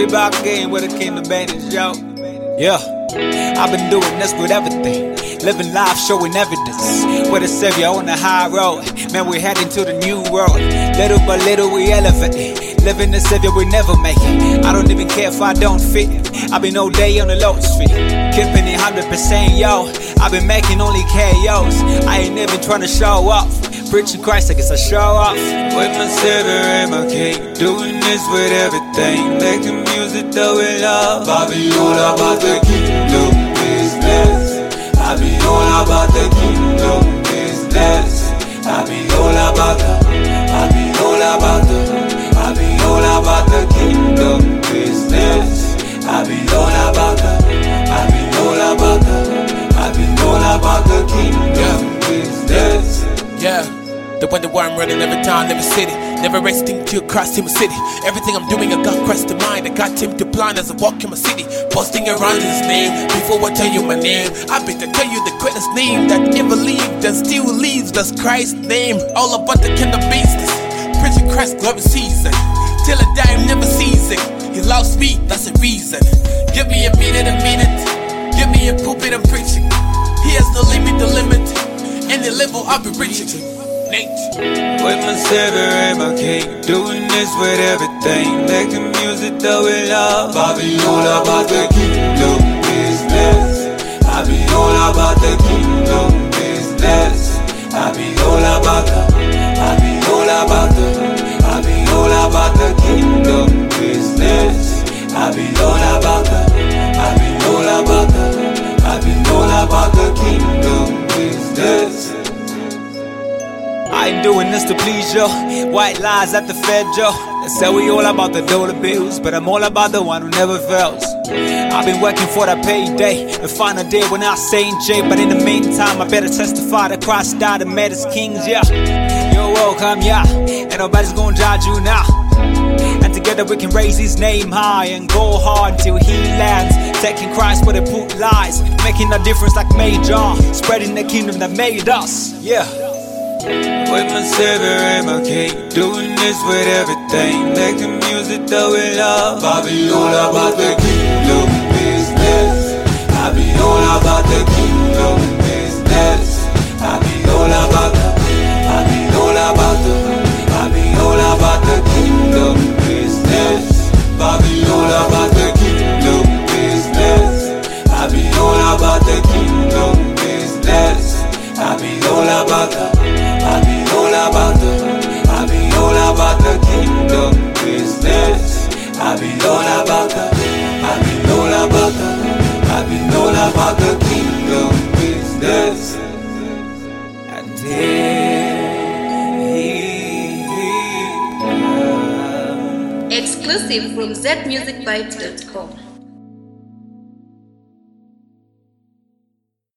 We back again with the Kingdom Bandits, yo. Yeah, I've been doing this with everything. Living life, showing evidence. With a savior on the high road. Man, we're heading to the new world. Little by little, we elevate. Living the savior, we never make it. I don't even care if I don't fit. I've been all day on the Lord's feet. Keeping it 100%, yo. I've been making only KOs. I ain't even trying to show off. Preaching Christ like it's a show off. With my savior and my king, doing this with everything. Making music that we love. I be all about the kingdom business. I be all about the kingdom business. I be all about the, I be all about the, I be all about the kingdom business. I be all about the, I be all about the, I be all about the kingdom business. Yeah, the one I'm running every town, every city. Never resting till Christ in my city. Everything I'm doing, I got Christ in mind. I got him to blind as I walk in my city. Posting around his name, before I tell you my name, I beg to tell you the greatest name that ever lived and still lives. That's Christ's name. All about the kingdom business. Preaching Christ, glory season. Till I die, I'm never season. He loves me, that's the reason. Give me a minute. Give me a pulpit, I'm preaching. He has no limit, the limit. Any level I'll be reaching. With my savior and my king, doing this with everything. Making music that we love. I be all about the kingdom business. I be all about the kingdom business. I be all about the, I be all about the, I be all about the kingdom business. I be all about the, I be all about the, I be all about the kingdom business. I ain't doing this to please you. White lies at the Fed, Joe. They say we all about the dollar bills, but I'm all about the one who never fails. I've been working for that payday, the final day when I say J. But in the meantime, I better testify that Christ died and made us kings, yeah. You're welcome, yeah. And nobody's gonna judge you now. And together we can raise his name high and go hard until he lands. Taking Christ where they put lies, making a difference like Major, spreading the kingdom that made us, yeah. With my savior and my king, doing this with everything. Making music that we love. I be all about the kingdom business. I be all about the kingdom business. I be all about the, I be all about the, I be all about the kingdom business. I be all about the kingdom business. I be all about the kingdom business. I be all about the, I be all about the, I be all about the kingdom business. I be all about the, I be all about the, I be all about the kingdom business. Exclusive from zmusicvibes.com.